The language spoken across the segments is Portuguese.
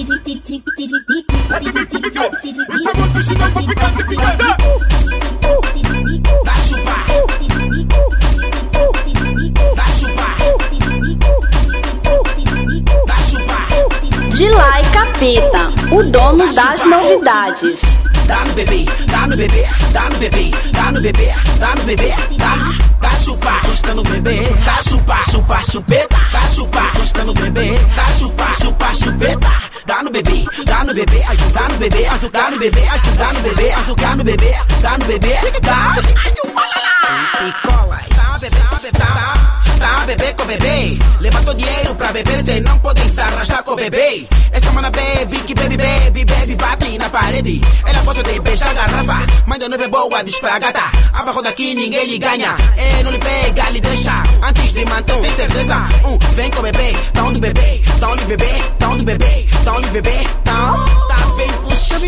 Dilai Capeta, o dono das novidades. Dá no bebê, dá no bebê, dá no bebê, dá no bebê, dá no bebê, dá chupa, gosta no bebê, dá chupa, chupa, chupeta, dá chupa, gosta no bebê, dá chupa, chupa, chupeta, dá no bebê, dá no bebê, dá no bebê, dá no bebê, dá no bebê, dá no bebê, dá no bebê, dá, e cola, dá bebê, dá bebê com bebê, levantou dinheiro pra beber, cê não pode entrar, rachar com bebê. Essa mana baby, que baby, baby, baby, bate na parede. Ela gosta de beijar a garrafa, mas ainda não é boa, diz pra gata. Abaixo daqui ninguém lhe ganha, não lhe pega, lhe deixa. Antes de manter, tem certeza. Vem com bebê, tá onde bebê, tá onde bebê, tá onde bebê, tá onde bebê, tá bem puxado.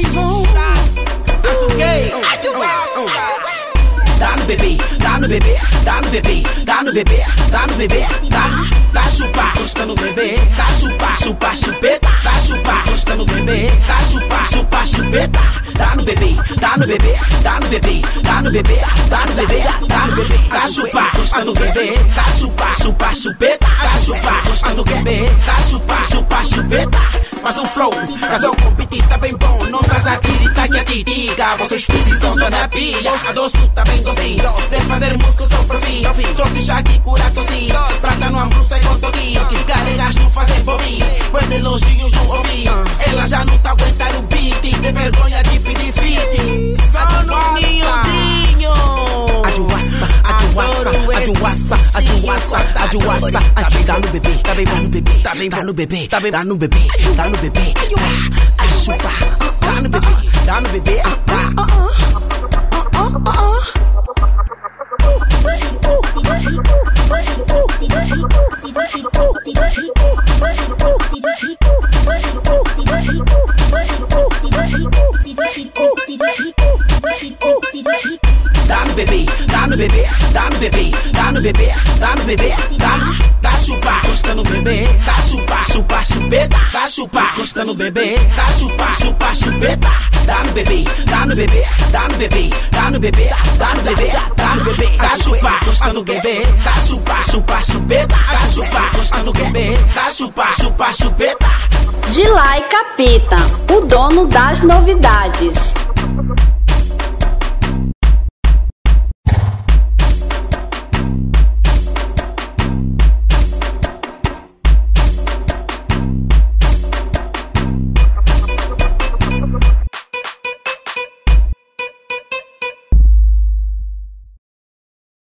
Dá no bebê, dá no bebê, dá no bebê, dá no bebê, dá no bebê, dá chupa, gosta no bebê, dá chupa, chupa, chupeta, dá chupa, gosta no bebê, dá chupa, chupa, chupeta, dá no bebê, dá no bebê, dá no bebê, dá no bebê, dá no bebê, dá no bebê, dá chupa, gosta no bebê, dá chupa, chupa, chupeta, dá chupa, gosta no bebê, dá chupa, chupa, chupeta. Mas o flow, casal compete tá bem bom, não traz acreditar que a te diga, vocês precisam da na pilha, a doce tá bem docinho, de fazer música só pra fim, trouxe chá que cura tocinho, trata no ambruça e com toquinho, que carregas não fazem bobinho, pois de longinhos não ouvi, ela já não tá aguentar o beat, de vergonha de pedir fit, só no miudinho. Ajuaça, dá no bebê, tá bem, dá no bebê, tá bem, dá no bebê, tá bem, dá no bebê, dá no bebê, a chupa, dá no bebê, dá no bebê, dá no bebê, dá no bebê, dá no bebê, dá no bebê, dá no bebê, dá chupa, gosta no bebê, dá chupa, chupa, chupeta, dá chupa, gosta no bebê, dá chupa, chupa, chupeta, dá no bebê, dá no bebê, dá no bebê, dá no bebê, dá no bebê, dá no bebê, dá chupa, gosta no bebê, dá chupa, chupa, chupeta, dá chupa, gosta no bebê, dá chupa, chupa, chupeta. Dilai Capeta, o dono das novidades.